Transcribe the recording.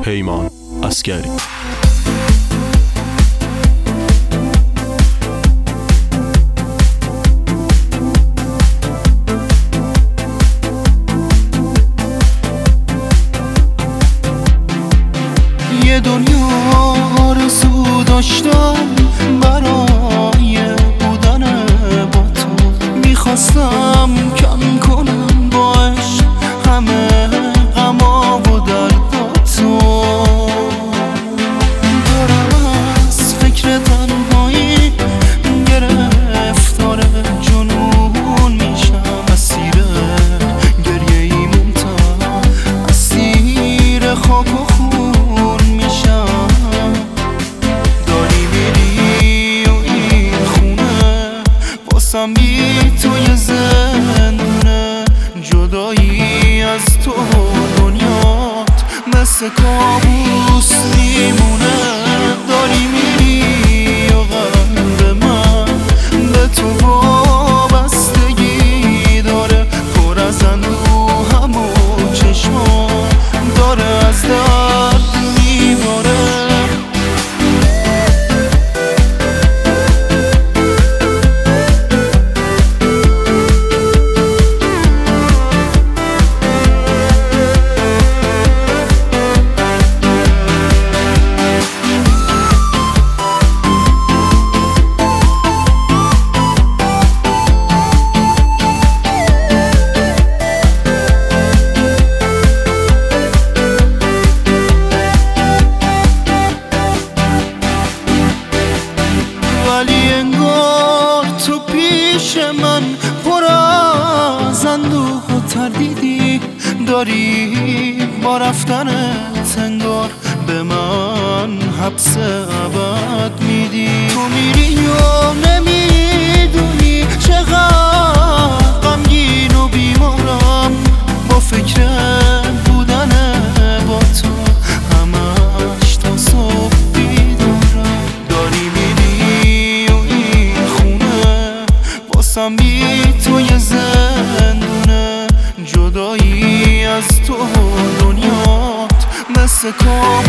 پیمان عسگری. یه دنیا آرزو داشتم برای بودن با تو، میخواستم کم کنم با عشق همه غما و درد با تو. دارم از فکر تنهایی گرفتار جنون میشم، اسیر گریه ای ممتد، اسیر خاک و خون میشم. داری میری و این خونه باسم بی توی زندونه، جدایی از تو دنیات مثل کابوس میمونه. داری میری و قلب من به تو وابستگی داره، پر از اندوهم و چشمان داره از درد میباره. ولی انگار تو پیش من پر از اندوه و تردیدی، داری با رفتنت انگار به من حبس ابد میدی. تو میری و نمیدونی چقدر غمگین و بیمارم، با فکر بودن با تو همش تا صبح بیدارم. داری باسم بی توی زندونه، جدایی از تو دنیات مثل کابوس